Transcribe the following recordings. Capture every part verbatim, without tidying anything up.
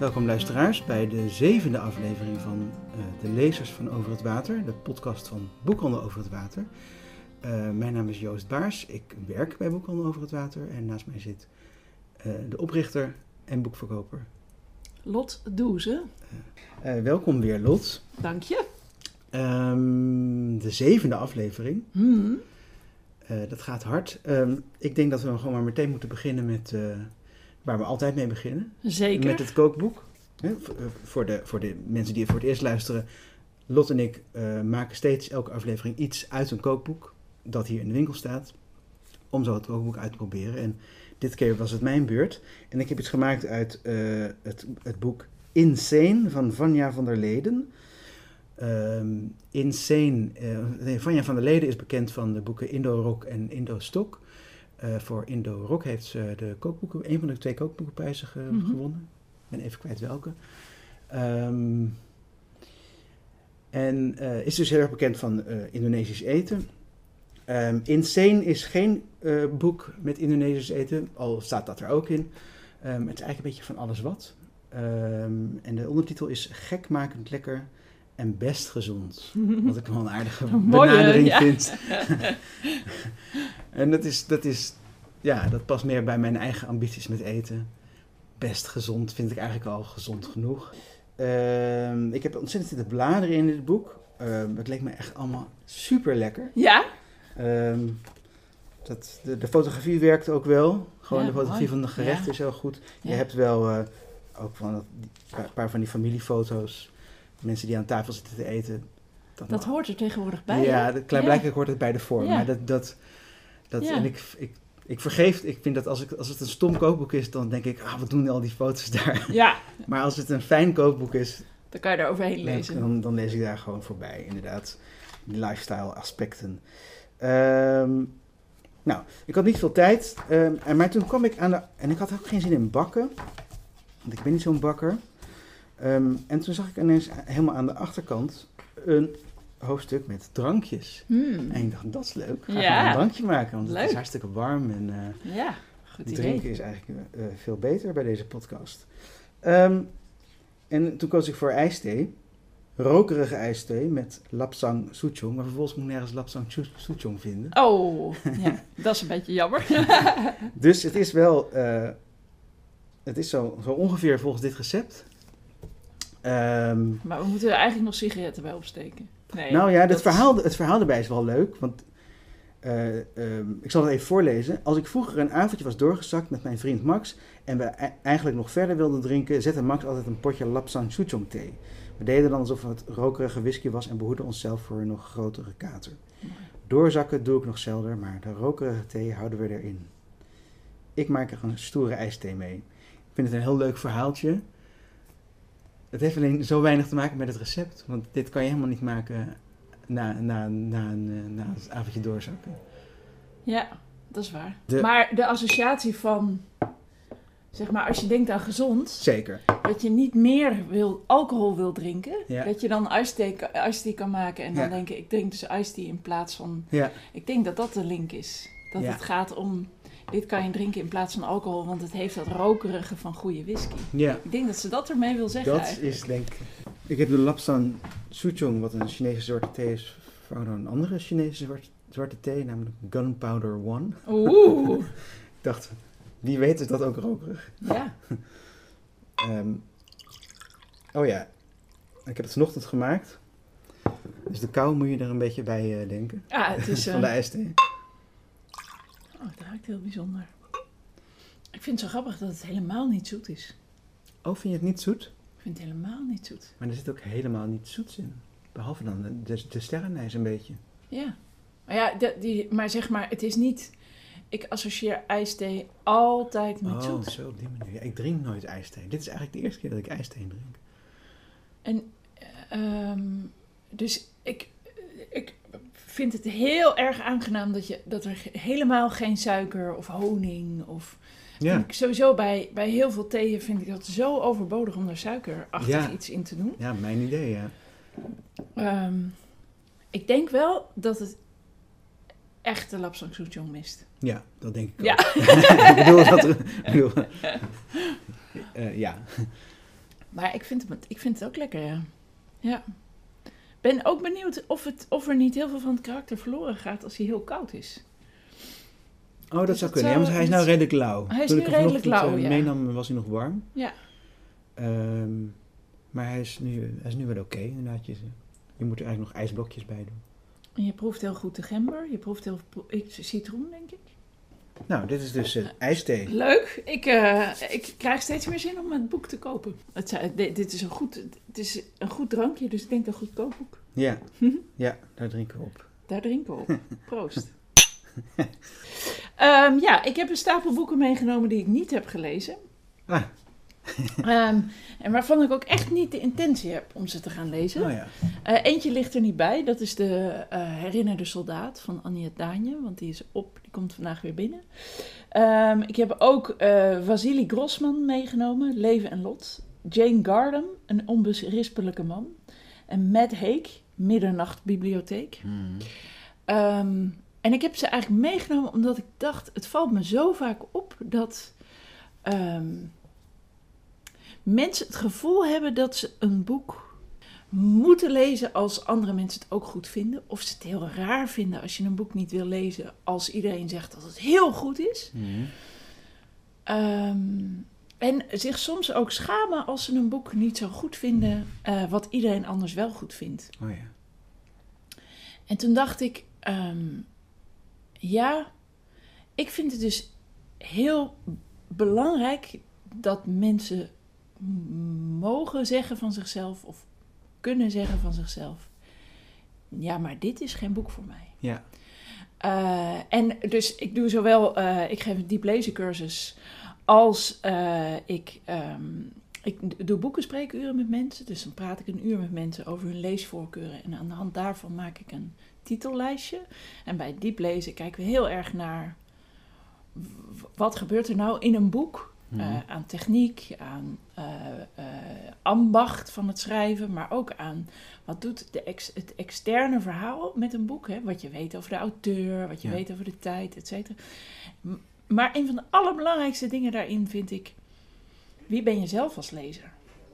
Welkom luisteraars bij de zevende aflevering van uh, De Lezers van Over het Water, de podcast van Boekhandel Over het Water. Uh, mijn naam is Joost Baars, ik werk bij Boekhandel Over het Water en naast mij zit uh, de oprichter en boekverkoper Lot Doeze. Uh, uh, welkom weer, Lot. Dank je. Um, de zevende aflevering. Hmm. Uh, dat gaat hard. Um, ik denk dat we gewoon maar meteen moeten beginnen met uh, waar we altijd mee beginnen. Zeker. Met het kookboek. He, voor, de, voor de mensen die het voor het eerst luisteren. Lot en ik uh, maken steeds elke aflevering iets uit een kookboek. Dat hier in de winkel staat. Om zo het kookboek uit te proberen. En dit keer was het mijn beurt. En ik heb iets gemaakt uit uh, het, het boek Insane van Vanja van der Leden. Um, Insane. Uh, nee, Vanja van der Leden is bekend van de boeken Indo-Rock en Indo-Stok. Uh, voor Indo-Rock heeft ze de kookboeken, een van de twee kookboekenprijzen ge- mm-hmm. gewonnen. Ik ben even kwijt welke. Um, en uh, is dus heel erg bekend van uh, Indonesisch eten. Um, Insane is geen uh, boek met Indonesisch eten, al staat dat er ook in. Um, het is eigenlijk een beetje van alles wat. Um, en de ondertitel is Gekmakend lekker en best gezond. Wat ik wel een aardige Mooie, benadering ja. vind. En dat is, dat is, ja, dat past meer bij mijn eigen ambities met eten. Best gezond vind ik eigenlijk al gezond genoeg. Um, ik heb ontzettend zitten bladeren in dit boek. Um, het leek me echt allemaal super lekker. Ja? Um, dat, de, de fotografie werkt ook wel. Gewoon ja, de fotografie mooi. van de gerechten ja. is heel goed. Je Ja. hebt wel uh, ook van dat, een paar van die familiefoto's. Mensen die aan tafel zitten te eten. Dat, dat hoort er tegenwoordig bij. Ja, klaarblijkelijk ja. hoort het bij de vorm. Ja. Maar dat, dat, dat ja. en ik, ik, ik vergeef, ik vind dat als, ik, als het een stom kookboek is, dan denk ik, ah, wat doen al die foto's daar? Ja. Maar als het een fijn kookboek is, dan kan je er overheen lezen. Dan, dan lees ik daar gewoon voorbij, inderdaad. Die lifestyle aspecten. Um, nou, ik had niet veel tijd, um, maar toen kwam ik aan de, en ik had ook geen zin in bakken, want ik ben niet zo'n bakker. Um, en toen zag ik ineens helemaal aan de achterkant een hoofdstuk met drankjes. Hmm. En ik dacht, dat is leuk. Ga Ja. ik een drankje maken, want Leuk. het is hartstikke warm. En uh, Ja, goed idee. drinken is eigenlijk uh, veel beter bij deze podcast. Um, en toen koos ik voor ijsthee. Rokerige ijsthee met lapsang souchong. Maar vervolgens moet ik nergens lapsang souchong vinden. Oh, ja, dat is een beetje jammer. Dus het is wel... Uh, het is zo, zo ongeveer volgens dit recept. Um, maar we moeten er eigenlijk nog sigaretten bij opsteken. Nee, nou ja, dat het verhaal, het verhaal erbij is wel leuk. Want uh, um, ik zal het even voorlezen. Als ik vroeger een avondje was doorgezakt met mijn vriend Max en we e- eigenlijk nog verder wilden drinken, zette Max altijd een potje lapsang souchong thee. We deden dan alsof het rokerige whisky was en behoedden onszelf voor een nog grotere kater. Doorzakken doe ik nog zelden, maar de rokerige thee houden we erin. Ik maak er een stoere ijsthee mee. Ik vind het een heel leuk verhaaltje. Het heeft alleen zo weinig te maken met het recept. Want dit kan je helemaal niet maken na, na, na, na, na het avondje doorzakken. Ja, dat is waar. De... Maar de associatie van, zeg maar, als je denkt aan gezond. Zeker. Dat je niet meer wil, alcohol wil drinken. Ja. Dat je dan iced tea kan maken en dan Ja. denken, ik drink dus iced tea in plaats van... Ja. Ik denk dat dat de link is. Dat Ja. het gaat om, dit kan je drinken in plaats van alcohol, want het heeft dat rokerige van goede whisky. Ja. Ik denk dat ze dat ermee wil zeggen Dat eigenlijk. is denk ik... Ik heb de lapsang souchong, wat een Chinese zwarte thee is, vervangen door een andere Chinese zwarte, zwarte thee, namelijk Gunpowder One. Oeh. Ik dacht, wie weet is dat ook rokerig. Ja. Um, oh ja, ik heb het vanochtend gemaakt. Dus de kou moet je er een beetje bij uh, denken. Ah, het is... Van de Uh... ijsthee. Oh, het ruikt heel bijzonder. Ik vind het zo grappig dat het helemaal niet zoet is. Oh, vind je het niet zoet? Ik vind het helemaal niet zoet. Maar er zit ook helemaal niet zoets in. Behalve dan de, de, de sterrenijs een beetje. Ja. Maar ja, de, die, maar zeg maar, het is niet... Ik associeer ijsthee altijd met oh, zoet. Oh, zo op die manier. Ja, ik drink nooit ijsthee. Dit is eigenlijk de eerste keer dat ik ijsthee drink. En, um, dus ik, ik vind het heel erg aangenaam dat, je, dat er helemaal geen suiker of honing of... Ja. Vind ik sowieso bij, bij heel veel theeën vind ik dat zo overbodig om er suikerachtig Ja. iets in te doen. Ja, mijn idee, ja. Um, ik denk wel dat het echt de lapsang souchong mist. Ja, dat denk ik ook. Ja. ik bedoel dat... Ik bedoel, uh, ja. Maar ik vind, het, ik vind het ook lekker, ja. Ja. Ben ook benieuwd of, het, of er niet heel veel van het karakter verloren gaat als hij heel koud is. Oh, dat Dus zou dat kunnen. Ja, maar hij is dat- nou redelijk lauw. Hij is Toen nu ik hem redelijk vanochtend, lauw, eh, ja. meenam, was hij nog warm. Ja. Ehm, maar hij is nu, hij is nu wel oké, inderdaad. Je, je moet er eigenlijk nog ijsblokjes bij doen. En je proeft heel goed de gember. Je proeft heel veel citroen, denk ik. Nou, dit is dus uh, ijsthee. Leuk. Ik, uh, ik krijg steeds meer zin om het boek te kopen. Het, zei- dit, dit is een goed, het is een goed drankje, dus ik denk een goedkoop boek. Ja, ja, daar drinken we op. Daar drinken we op. Proost. um, ja, ik heb een stapel boeken meegenomen die ik niet heb gelezen. Ah, Um, en waarvan ik ook echt niet de intentie heb om ze te gaan lezen. oh ja. Uh, eentje ligt er niet bij. Dat is de uh, Herinnerde Soldaat van Anja Daanje. Want die is op. Die komt vandaag weer binnen. Um, ik heb ook uh, Vasily Grossman meegenomen. Leven en Lot. Jane Gardam. Een onberispelijke man. En Matt Haig. Middernachtbibliotheek. Hmm. Um, en ik heb ze eigenlijk meegenomen omdat ik dacht... Het valt me zo vaak op dat... Um, mensen het gevoel hebben dat ze een boek moeten lezen als andere mensen het ook goed vinden. Of ze het heel raar vinden als je een boek niet wil lezen als iedereen zegt dat het heel goed is. Hmm. Um, en zich soms ook schamen als ze een boek niet zo goed vinden uh, wat iedereen anders wel goed vindt. Oh ja. En toen dacht ik, um, ja, ik vind het dus heel belangrijk dat mensen mogen zeggen van zichzelf of kunnen zeggen van zichzelf, ja, maar dit is geen boek voor mij. Ja. Uh, en dus ik doe zowel, uh, ik geef een diep lezen cursus als uh, ik, um, ik doe boekenspreekuren met mensen. Dus dan praat ik een uur met mensen over hun leesvoorkeuren en aan de hand daarvan maak ik een titellijstje. En bij diep lezen kijken we heel erg naar wat gebeurt er nou in een boek. Uh, aan techniek, aan uh, uh, ambacht van het schrijven, maar ook aan wat doet de ex- het externe verhaal met een boek. Hè? Wat je weet over de auteur, wat je Ja. weet over de tijd, et cetera. M- maar een van de allerbelangrijkste dingen daarin vind ik, wie ben je zelf als lezer?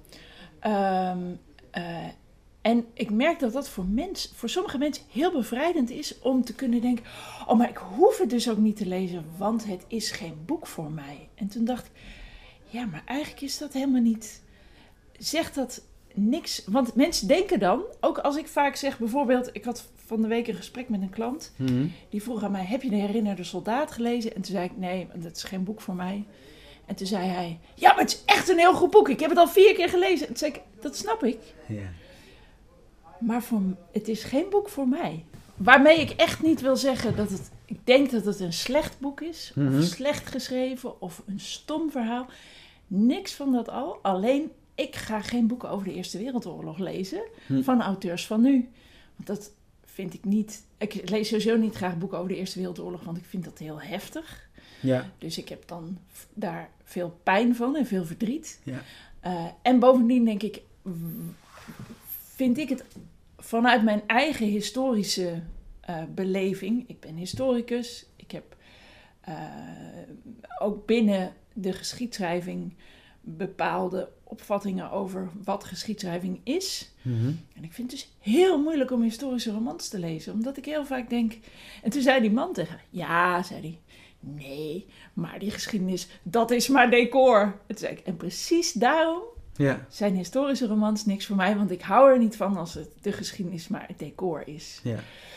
Um, uh, en ik merk dat dat voor, mens, voor sommige mensen heel bevrijdend is om te kunnen denken, oh, maar ik hoef het dus ook niet te lezen, want het is geen boek voor mij. En toen dacht ik, ja, maar eigenlijk is dat helemaal niet, zegt dat niks. Want mensen denken dan, ook als ik vaak zeg bijvoorbeeld, ik had van de week een gesprek met een klant, Hmm. die vroeg aan mij, heb je de Herinnerde Soldaat gelezen? En toen zei ik, nee, dat is geen boek voor mij. En toen zei hij, ja, maar het is echt een heel goed boek, ik heb het al vier keer gelezen. En toen zei ik, dat snap ik. Ja. Maar voor, het is geen boek voor mij. Waarmee ik echt niet wil zeggen dat het... Ik denk dat het een slecht boek is. Mm-hmm. Of slecht geschreven. Of een stom verhaal. Niks van dat al. Alleen, ik ga geen boeken over de Eerste Wereldoorlog lezen. Hm. Van auteurs van nu. Want dat vind ik niet... Ik lees sowieso niet graag boeken over de Eerste Wereldoorlog. Want ik vind dat heel heftig. Ja. Dus ik heb dan daar veel pijn van. En veel verdriet. Ja. Uh, en bovendien denk ik... Vind ik het... Vanuit mijn eigen historische uh, beleving, ik ben historicus, ik heb uh, ook binnen de geschiedschrijving bepaalde opvattingen over wat geschiedschrijving is. Mm-hmm. En ik vind het dus heel moeilijk om historische romans te lezen, omdat ik heel vaak denk... En toen zei die man tegen, ja, zei hij, nee, maar die geschiedenis, dat is maar decor. En toen zei ik, en precies daarom... Ja. Zijn historische romans niks voor mij, want ik hou er niet van als het de geschiedenis maar het decor is. Ja.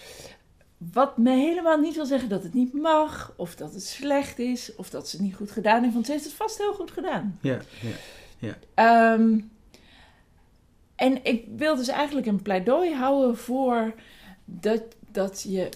Wat me helemaal niet wil zeggen dat het niet mag, of dat het slecht is, of dat ze het niet goed gedaan heeft, want ze heeft het vast heel goed gedaan. Ja. Ja. Ja. Um, en ik wil dus eigenlijk een pleidooi houden voor dat, dat je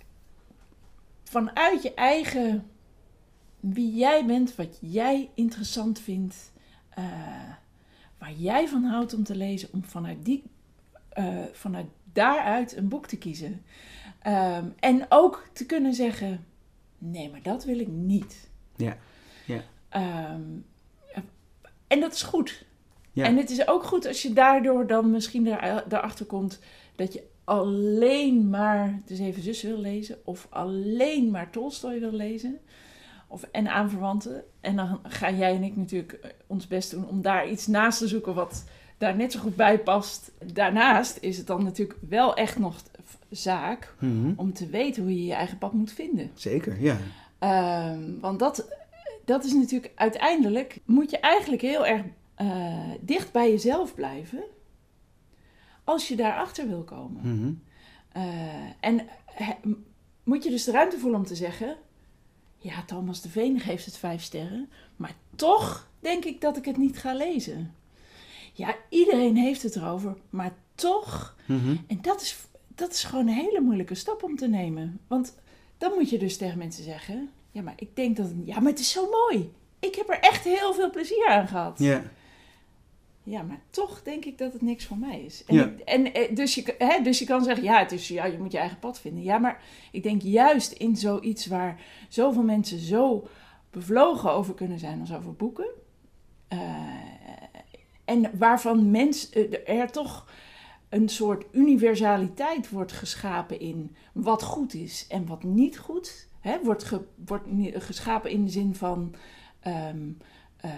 vanuit je eigen, wie jij bent, wat jij interessant vindt, uh, waar jij van houdt om te lezen, om vanuit, die, uh, vanuit daaruit een boek te kiezen. Um, en ook te kunnen zeggen, nee, maar dat wil ik niet. Ja. Ja. Um, en dat is goed. Ja. En het is ook goed als je daardoor dan misschien daar, daarachter komt dat je alleen maar De Zeven Zussen wil lezen of alleen maar Tolstoj wil lezen. Of, en aanverwanten. En dan gaan jij en ik natuurlijk ons best doen om daar iets naast te zoeken wat daar net zo goed bij past. Daarnaast is het dan natuurlijk wel echt nog zaak Mm-hmm. om te weten hoe je je eigen pad moet vinden. Zeker, ja. Um, want dat, dat is natuurlijk uiteindelijk, moet je eigenlijk heel erg uh, dicht bij jezelf blijven als je daarachter wil komen. Mm-hmm. Uh, en he, moet je dus de ruimte voelen om te zeggen, ja, Thomas de Veen geeft het vijf sterren, maar toch denk ik dat ik het niet ga lezen. Ja, iedereen heeft het erover, maar toch. Mm-hmm. En dat is, dat is gewoon een hele moeilijke stap om te nemen. Want dan moet je dus tegen mensen zeggen, ja, maar ik denk dat het, ja, maar het is zo mooi. Ik heb er echt heel veel plezier aan gehad. Ja. Ja, maar toch denk ik dat het niks voor mij is. En, Ja. ik, en dus, je, hè, dus je kan zeggen, ja, het is, ja, je moet je eigen pad vinden. Ja, maar ik denk juist in zoiets waar zoveel mensen zo bevlogen over kunnen zijn als over boeken. Uh, en waarvan mens, er toch een soort universaliteit wordt geschapen in wat goed is en wat niet goed. Hè, wordt, ge, wordt geschapen in de zin van Um, uh,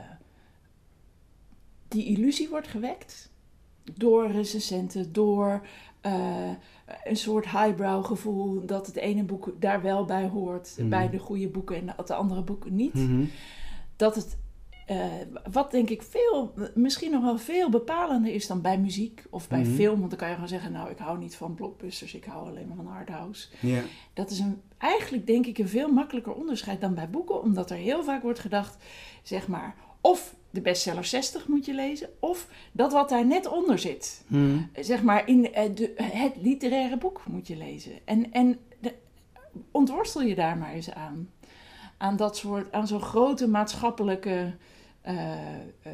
die illusie wordt gewekt door recensenten, door uh, een soort highbrow gevoel dat het ene boek daar wel bij hoort, mm-hmm. bij de goede boeken en de andere boeken niet. Mm-hmm. Dat het, uh, wat denk ik veel, misschien nog wel veel bepalender is dan bij muziek of bij mm-hmm. film. Want dan kan je gewoon zeggen, nou, ik hou niet van blockbusters, ik hou alleen maar van arthouse. Yeah. Dat is een, eigenlijk denk ik een veel makkelijker onderscheid dan bij boeken, omdat er heel vaak wordt gedacht, zeg maar, of de bestseller zestig moet je lezen, of dat wat daar net onder zit. Mm-hmm. Zeg maar, in de, het literaire boek moet je lezen. En, en de, ontworstel je daar maar eens aan. Aan dat soort, aan zo'n grote maatschappelijke uh, uh,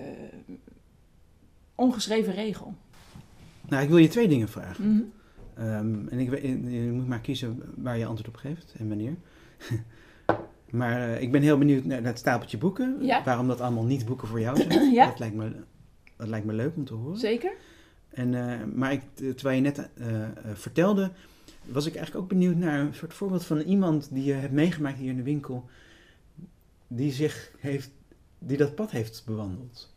ongeschreven regel. Nou, ik wil je twee dingen vragen. Mm-hmm. Um, en ik, je moet maar kiezen waar je antwoord op geeft en wanneer. Maar uh, ik ben heel benieuwd naar het stapeltje boeken. Ja. Waarom dat allemaal niet boeken voor jou zijn. Ja. Dat lijkt me, dat lijkt me leuk om te horen. Zeker. En, uh, maar ik, terwijl je net uh, uh, vertelde, was ik eigenlijk ook benieuwd naar een soort voorbeeld van iemand die je hebt meegemaakt hier in de winkel, die zich heeft, die dat pad heeft bewandeld.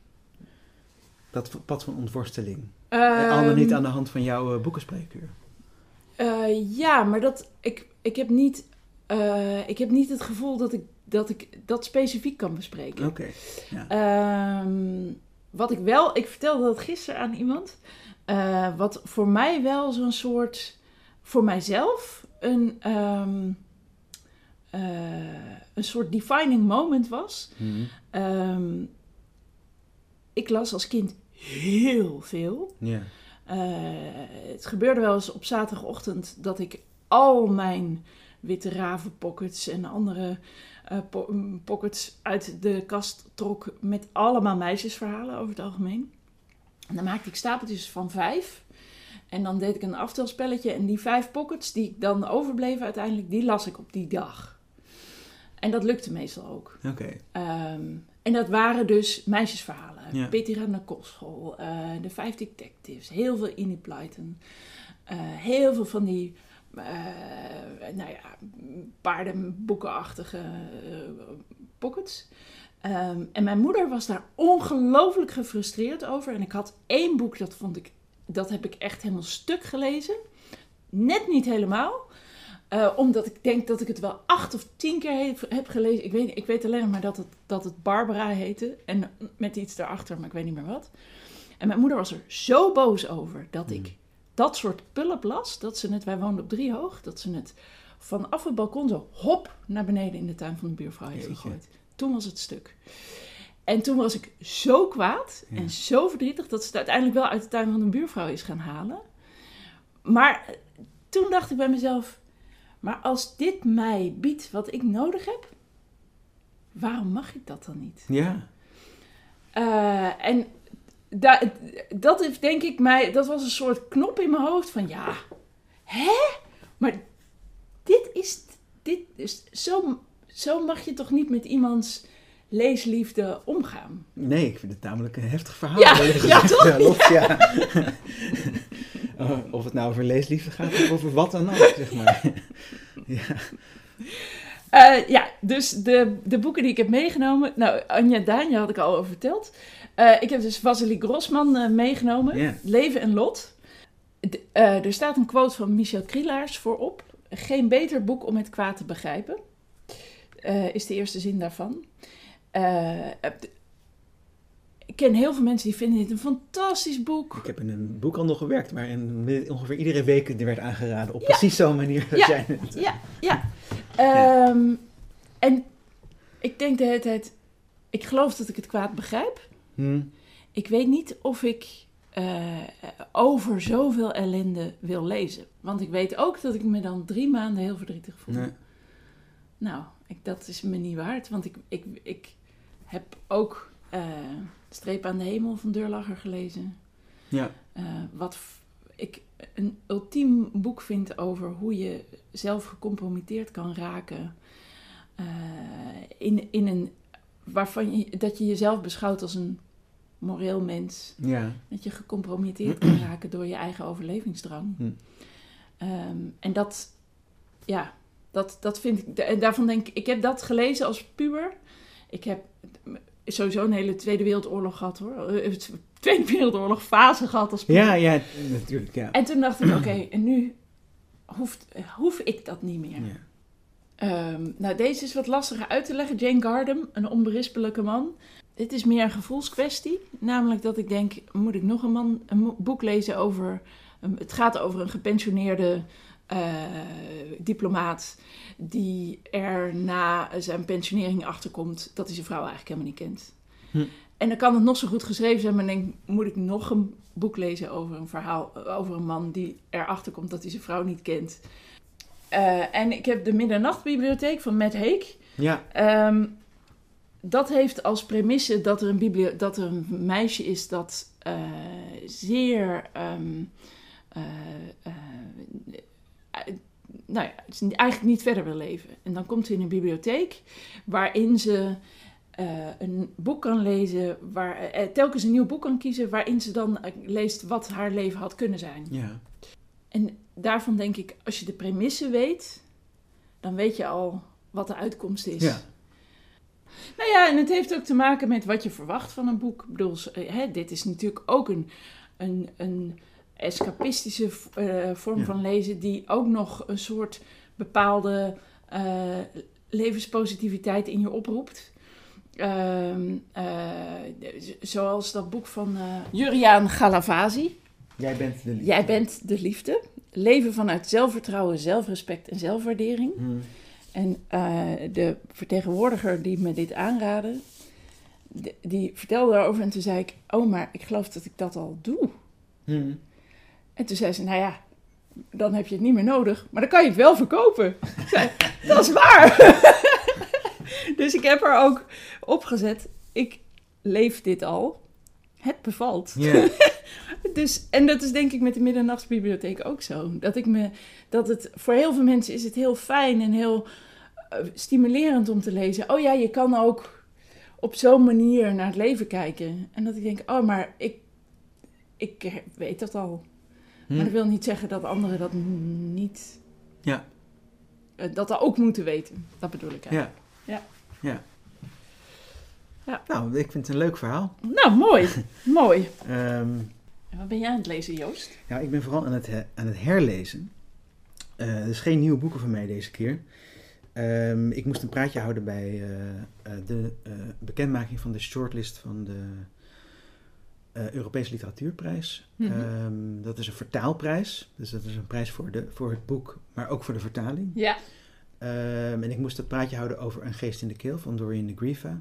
Dat pad van ontworsteling. Um, Al dan niet aan de hand van jouw uh, boekenspreekuur. Uh, ja, maar dat, ik, ik, heb niet, uh, ik heb niet het gevoel dat ik dat, ik dat specifiek kan bespreken. Oké. Okay. Ja. Um, wat ik wel, ik vertelde dat gisteren aan iemand, uh, wat voor mij wel zo'n soort, voor mijzelf, een, um, uh, een soort defining moment was. Mm-hmm. Um, ik las als kind heel veel. Yeah. Uh, het gebeurde wel eens op zaterdagochtend dat ik al mijn Witte Raven pockets en andere uh, po- pockets uit de kast trok met allemaal meisjesverhalen over het algemeen. En dan maakte ik stapeltjes van vijf. En dan deed ik een aftelspelletje en die vijf pockets die dan overbleven uiteindelijk, die las ik op die dag. En dat lukte meestal ook. Oké. Okay. Um, en dat waren dus meisjesverhalen. Ja. Peter aan de kostschool, uh, de Vijf Detectives, heel veel Enid Blyton. Uh, heel veel van die, uh, nou ja, paardenboekenachtige uh, pockets. Um, en mijn moeder was daar ongelooflijk gefrustreerd over. En ik had één boek, dat vond ik, dat heb ik echt helemaal stuk gelezen. Net niet helemaal. Uh, omdat ik denk dat ik het wel acht of tien keer he- heb gelezen. Ik weet, ik weet alleen nog maar dat het, dat het Barbara heette. En met iets daarachter, maar ik weet niet meer wat. En mijn moeder was er zo boos over dat ik mm. dat soort pulp las. Dat ze het, wij woonden op Driehoog, dat ze het vanaf het balkon zo hop naar beneden in de tuin van de buurvrouw heeft gegooid. Toen was het stuk. En toen was ik zo kwaad ja. en zo verdrietig dat ze het uiteindelijk wel uit de tuin van de buurvrouw is gaan halen. Maar toen dacht ik bij mezelf, maar als dit mij biedt wat ik nodig heb, waarom mag ik dat dan niet? Ja. Uh, en da- dat is denk ik mij, dat was een soort knop in mijn hoofd van ja, hè? Maar dit is, dit is zo, zo mag je toch niet met iemands leesliefde omgaan? Nee, ik vind het namelijk een heftig verhaal. Ja, ja toch? Ja, los, ja. Of het nou over leesliefde gaat of over wat dan ook, zeg maar. Ja. Uh, ja, dus de, de boeken die ik heb meegenomen... Nou, Anja Daanje had ik al over verteld. Uh, ik heb dus Wassily Grossman uh, meegenomen. Yeah. Leven en Lot. De, uh, er staat een quote van Michel Krielaars voorop. Geen beter boek om het kwaad te begrijpen. Uh, is de eerste zin daarvan. Uh, ik ken heel veel mensen die vinden dit een fantastisch boek. Ik heb in een boekhandel gewerkt waarin ongeveer iedere week er werd aangeraden op ja. precies zo'n manier. Ja, zijn het. ja, ja. ja. Um, en ik denk de hele tijd, ik geloof dat ik het kwaad begrijp. Hmm. Ik weet niet of ik uh, over zoveel ellende wil lezen. Want ik weet ook dat ik me dan drie maanden heel verdrietig voel. Nee. Nou, ik, dat is me niet waard. Want ik, ik, ik heb ook uh, Streep aan de Hemel van Durlacher gelezen. Ja. Uh, wat f- ik een ultiem boek vind over hoe je zelf gecompromitteerd kan raken. Uh, in, in een, waarvan je, dat je jezelf beschouwt als een moreel mens. Ja. Dat je gecompromitteerd kan raken door je eigen overlevingsdrang. Hm. Um, en dat, ja, dat, dat vind ik, en daarvan denk ik, ik heb dat gelezen als puber. Ik heb sowieso een hele Tweede Wereldoorlog gehad, hoor. Tweede Wereldoorlog fase gehad als puber. Ja, ja, natuurlijk, ja. En toen dacht ik, oké, okay, en nu hoeft, hoef ik dat niet meer. Ja. Um, nou, deze is wat lastiger uit te leggen. Jane Gardam, een onberispelijke man. Dit is meer een gevoelskwestie. Namelijk dat ik denk, moet ik nog een, man, een boek lezen over... Um, het gaat over een gepensioneerde uh, diplomaat... die er na zijn pensionering achterkomt dat hij zijn vrouw eigenlijk helemaal niet kent. Hm. En dan kan het nog zo goed geschreven zijn, maar dan denk ik, moet ik nog een boek lezen over een verhaal... over een man die erachter komt dat hij zijn vrouw niet kent... Uh, en ik heb de Middernachtbibliotheek van Matt Haig. Ja. Um, dat heeft als premisse dat er een, bibli- dat er een meisje is dat uh, zeer... Um, uh, uh, uh, nou ja, eigenlijk niet verder wil leven. En dan komt ze in een bibliotheek waarin ze uh, een boek kan lezen... Waar, uh, telkens een nieuw boek kan kiezen waarin ze dan uh, leest wat haar leven had kunnen zijn. Ja. En daarvan denk ik, als je de premisse weet, dan weet je al wat de uitkomst is. Ja. Nou ja, en het heeft ook te maken met wat je verwacht van een boek. Ik bedoel, hè, dit is natuurlijk ook een, een, een escapistische uh, vorm ja. van lezen... die ook nog een soort bepaalde uh, levenspositiviteit in je oproept. Uh, uh, zoals dat boek van uh, Juriaan Galavasi... Jij bent de liefde. Jij bent de liefde. Leven vanuit zelfvertrouwen, zelfrespect en zelfwaardering. Hmm. En uh, de vertegenwoordiger die me dit aanraadde, die, die vertelde daarover en toen zei ik, oh, maar ik geloof dat ik dat al doe. Hmm. En toen zei ze, nou ja, dan heb je het niet meer nodig, maar dan kan je het wel verkopen. Ik zei, dat is waar. Dus ik heb er ook opgezet, ik leef dit al. Het bevalt. Yeah. Dus, en dat is denk ik met de Middernachtsbibliotheek ook zo. Dat, ik me, dat het voor heel veel mensen is het heel fijn en heel uh, stimulerend om te lezen. Oh ja, je kan ook op zo'n manier naar het leven kijken. En dat ik denk, oh, maar ik, ik weet dat al. Hm. Maar dat wil niet zeggen dat anderen dat niet... Ja. Uh, dat dat ook moeten weten. Dat bedoel ik eigenlijk. Ja. Ja. Ja. Ja. Nou, ik vind het een leuk verhaal. Nou, mooi. Mooi. Um, Wat ben jij aan het lezen, Joost? Ja, ik ben vooral aan het, he- aan het herlezen. Uh, er is geen nieuwe boeken van mij deze keer. Um, ik moest een praatje houden bij uh, uh, de uh, bekendmaking van de shortlist van de uh, Europese Literatuurprijs. Mm-hmm. Um, dat is een vertaalprijs. Dus dat is een prijs voor, de, voor het boek, maar ook voor de vertaling. Ja. Um, en ik moest het praatje houden over Een geest in de keel van Dorian de Griefa.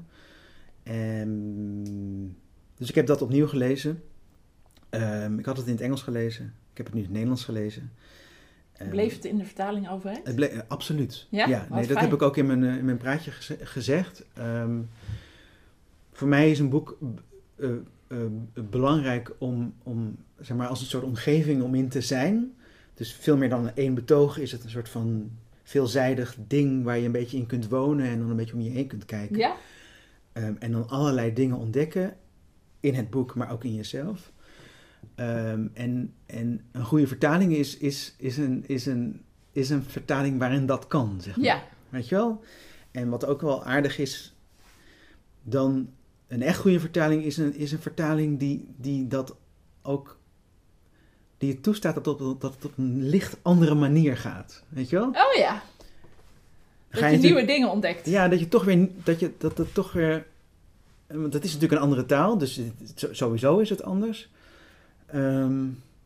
Um, dus ik heb dat opnieuw gelezen. Um, ik had het in het Engels gelezen. Ik heb het nu in het Nederlands gelezen. Um, Bleef het in de vertaling overeind? Het ble- uh, absoluut. Ja, ja nee, dat fijn. heb ik ook in mijn, uh, in mijn praatje geze- gezegd. Um, voor mij is een boek uh, uh, uh, belangrijk om, om, zeg maar, als een soort omgeving om in te zijn. Dus veel meer dan één betoog is het een soort van veelzijdig ding waar je een beetje in kunt wonen en dan een beetje om je heen kunt kijken. Ja. Um, en dan allerlei dingen ontdekken in het boek, maar ook in jezelf. Um, en, en een goede vertaling is, is, is, een, is, een, is een vertaling waarin dat kan, zeg maar. Ja, weet je wel? En wat ook wel aardig is, dan een echt goede vertaling is een, is een vertaling die, die dat ook, die het toestaat dat het, op, dat het op een licht andere manier gaat, weet je wel? Oh ja. Dat Ga je, je nieuwe natuurlijk- dingen ontdekt. Ja, dat je toch weer, dat je, dat het toch weer, want het is natuurlijk een andere taal, dus het- sowieso is het anders. Ehm,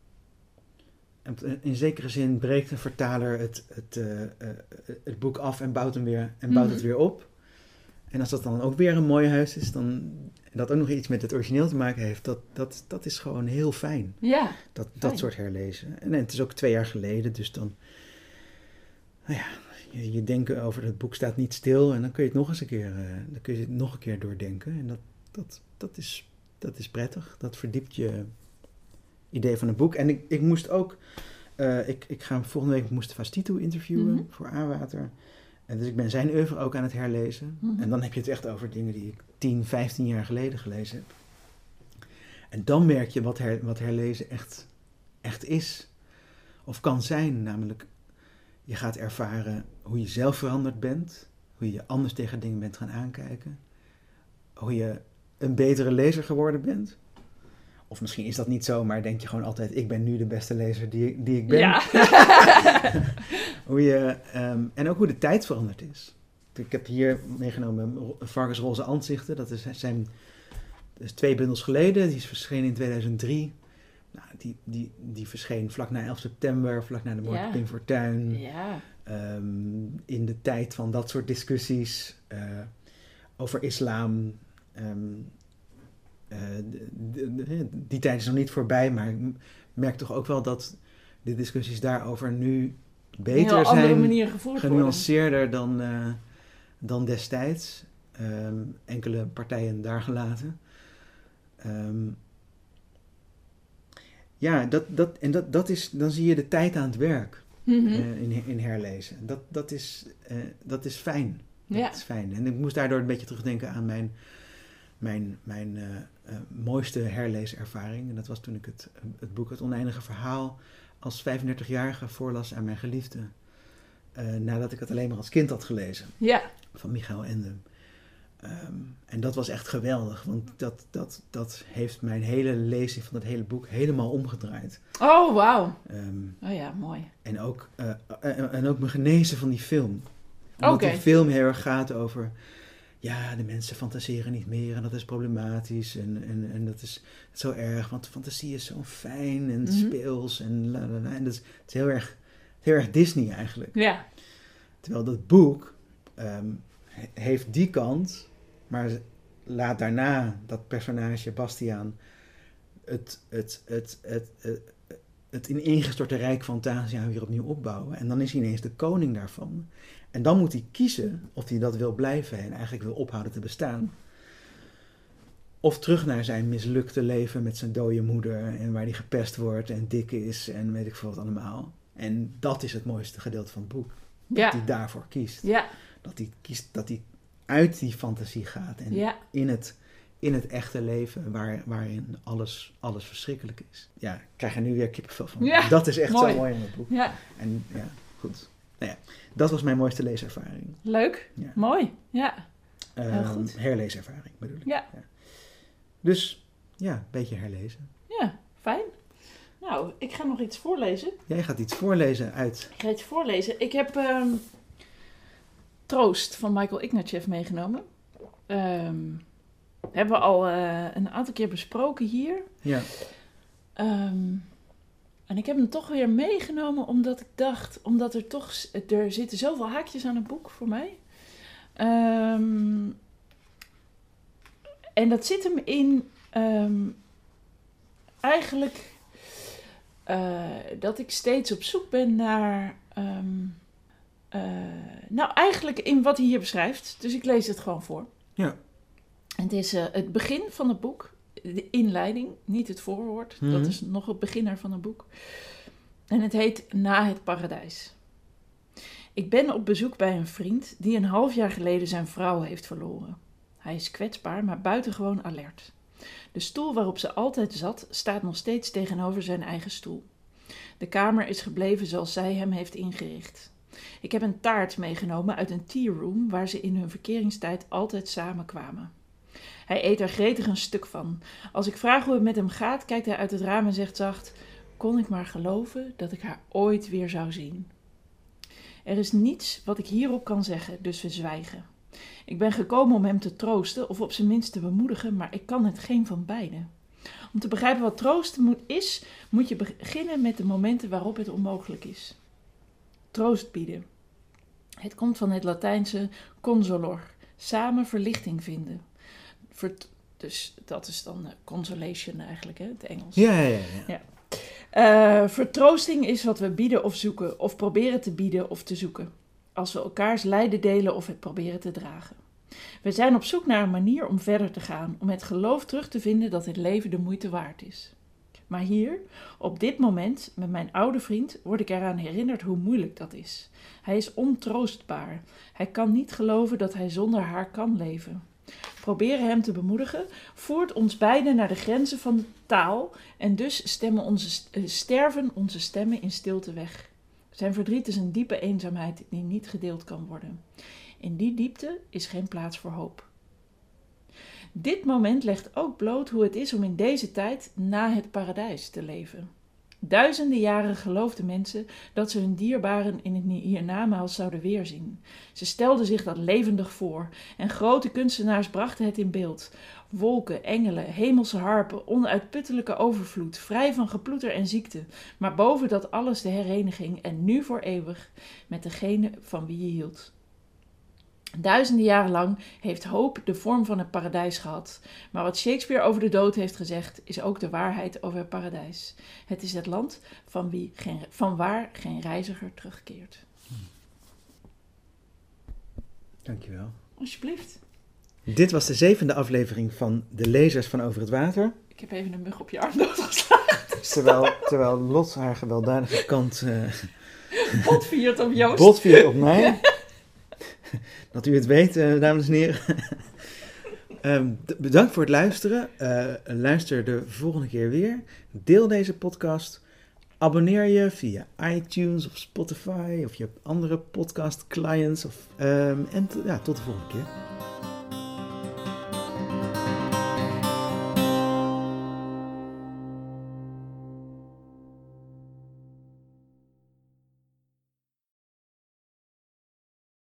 en in zekere zin breekt een vertaler het, het, uh, uh, het boek af en bouwt, hem weer, en bouwt het Mhm. weer op. En als dat dan ook weer een mooi huis is, dan en dat ook nog iets met het origineel te maken heeft, dat, dat, dat is gewoon heel fijn. Ja. Dat, Fijn. dat soort herlezen. En, het is ook twee jaar geleden, dus dan, nou ja, je, je denken over het boek staat niet stil en dan kun je het nog eens een keer, uh, dan kun je het nog een keer doordenken. En dat, dat, dat, is, dat is prettig. Dat verdiept je idee van het boek. En ik, ik moest ook, uh, ik, ik ga volgende week Mustafa Stitu interviewen Mhm. voor A-Water. En dus ik ben zijn oeuvre ook aan het herlezen. Mhm. En dan heb je het echt over dingen die ik tien, vijftien jaar geleden gelezen heb. En dan merk je wat, her, wat herlezen echt, echt is. Of kan zijn. Namelijk, je gaat ervaren hoe je zelf veranderd bent. Hoe je anders tegen dingen bent gaan aankijken. Hoe je een betere lezer geworden bent. Of misschien is dat niet zo, maar denk je gewoon altijd, ik ben nu de beste lezer die, die ik ben. Ja. hoe je, um, en ook hoe de tijd veranderd is. Ik heb hier meegenomen Varkensroze Anzichten. Dat is, zijn dat is twee bundels geleden. Die is verschenen in tweeduizend drie. Nou, die, die, die verscheen vlak na elf september, vlak na de moord Ja. op Pim Fortuyn. Ja. Um, in de tijd van dat soort discussies uh, over islam. Um, uh, de, de, de, die tijd is nog niet voorbij, maar ik merk toch ook wel dat de discussies daarover nu beter Een andere zijn, manier gevoerd worden. genuanceerder dan, uh, dan destijds. Um, enkele partijen daar gelaten. Um, ja, dat, dat, en dat, dat is, dan zie je de tijd aan het werk Mm-hmm. uh, in, in herlezen. Dat, dat, is, uh, dat is fijn. Dat Ja. is fijn. En ik moest daardoor een beetje terugdenken aan mijn, mijn, mijn uh, uh, mooiste herleeservaring. En dat was toen ik het, het boek Het Oneindige Verhaal als vijfendertigjarige voorlas aan mijn geliefde. Uh, nadat ik het alleen maar als kind had gelezen. Ja. Van Michael Ende. Um, en dat was echt geweldig, want dat, dat, dat heeft mijn hele lezing van het hele boek helemaal omgedraaid. Oh, wauw. Um, Oh ja, mooi. en, ook, uh, uh, en ook me genezen van die film. Omdat Oké. die film heel erg gaat over, ja, de mensen fantaseren niet meer en dat is problematisch en, en, en dat is zo erg, want fantasie is zo fijn en Mhm. speels en la la la. En dat is, het is heel erg, heel erg Disney eigenlijk. Ja. Terwijl dat boek um, heeft die kant, maar laat daarna dat personage Bastiaan het, het, het, het, het, het ineengestorte rijk van Fantasia weer opnieuw opbouwen. En dan is hij ineens de koning daarvan. En dan moet hij kiezen of hij dat wil blijven en eigenlijk wil ophouden te bestaan. Of terug naar zijn mislukte leven met zijn dode moeder en waar hij gepest wordt en dik is en weet ik veel wat allemaal. En dat is het mooiste gedeelte van het boek. Dat Ja. hij daarvoor kiest. Ja. Dat hij kiest, dat hij uit die fantasie gaat en Ja. in, het, in het echte leven waar, waarin alles, alles verschrikkelijk is. Ja, ik krijg er nu weer kippenvel van. Ja, Dat is echt mooi. zo mooi in het boek. Ja. En ja, goed. Nou ja, dat was mijn mooiste leeservaring. Leuk. Ja. Mooi. Ja. Heel Um, goed. herleeservaring bedoel ik. Ja. Dus ja, een beetje herlezen. Ja. Fijn. Nou, ik ga nog iets voorlezen. Jij gaat iets voorlezen uit... Ik ga iets voorlezen. Ik heb ehm, Troost van Michael Ignatjeff meegenomen. Um, hebben we al uh, een aantal keer besproken hier. Ja, Um, en ik heb hem toch weer meegenomen omdat ik dacht, omdat er toch, er zitten zoveel haakjes aan het boek voor mij. Um, en dat zit hem in um, eigenlijk uh, dat ik steeds op zoek ben naar, um, uh, nou eigenlijk in wat hij hier beschrijft. Dus ik lees het gewoon voor. ja. En het is uh, het begin van het boek. De inleiding, niet het voorwoord. Mm-hmm. Dat is nog het beginner van het boek. En het heet Na het paradijs. Ik ben op bezoek bij een vriend die een half jaar geleden zijn vrouw heeft verloren. Hij is kwetsbaar, maar buitengewoon alert. De stoel waarop ze altijd zat, staat nog steeds tegenover zijn eigen stoel. De kamer is gebleven zoals zij hem heeft ingericht. Ik heb een taart meegenomen uit een tea room waar ze in hun verkeringstijd altijd samen kwamen. Hij eet er gretig een stuk van. Als ik vraag hoe het met hem gaat, kijkt hij uit het raam en zegt zacht: kon ik maar geloven dat ik haar ooit weer zou zien. Er is niets wat ik hierop kan zeggen, dus we zwijgen. Ik ben gekomen om hem te troosten of op zijn minst te bemoedigen, maar ik kan het geen van beide. Om te begrijpen wat troosten moet is, moet je beginnen met de momenten waarop het onmogelijk is. Troost bieden. Het komt van het Latijnse consolor, samen verlichting vinden. Vert, dus dat is dan uh, consolation eigenlijk, hè, het Engels. Ja, ja, ja. ja. Uh, vertroosting is wat we bieden of zoeken, of proberen te bieden of te zoeken. Als we elkaars lijden delen of het proberen te dragen. We zijn op zoek naar een manier om verder te gaan, om het geloof terug te vinden dat het leven de moeite waard is. Maar hier, op dit moment, met mijn oude vriend, word ik eraan herinnerd hoe moeilijk dat is. Hij is ontroostbaar. Hij kan niet geloven dat hij zonder haar kan leven. Proberen hem te bemoedigen voert ons beiden naar de grenzen van de taal en dus stemmen onze, uh, sterven onze stemmen in stilte weg. Zijn verdriet is een diepe eenzaamheid die niet gedeeld kan worden. In die diepte is geen plaats voor hoop. Dit moment legt ook bloot hoe het is om in deze tijd na het paradijs te leven. Duizenden jaren geloofden mensen dat ze hun dierbaren in het hiernamaals zouden weerzien. Ze stelden zich dat levendig voor en grote kunstenaars brachten het in beeld. Wolken, engelen, hemelse harpen, onuitputtelijke overvloed, vrij van geploeter en ziekte, maar boven dat alles de hereniging en nu voor eeuwig met degene van wie je hield. Duizenden jaren lang heeft hoop de vorm van het paradijs gehad. Maar wat Shakespeare over de dood heeft gezegd, is ook de waarheid over het paradijs. Het is het land van, wie geen, van waar geen reiziger terugkeert. Dankjewel. Alsjeblieft. Dit was de zevende aflevering van De Lezers van Over het Water. Ik heb even een mug op je arm doodgeslagen. Terwijl, terwijl Lot haar gewelddadige kant uh, botviert op Joost. Botviert op mij. Dat u het weet, uh, dames en heren. um, d- bedankt voor het luisteren. Uh, luister de volgende keer weer. Deel deze podcast. Abonneer je via iTunes of Spotify of je andere podcast clients. Of, um, en t- ja, tot de volgende keer.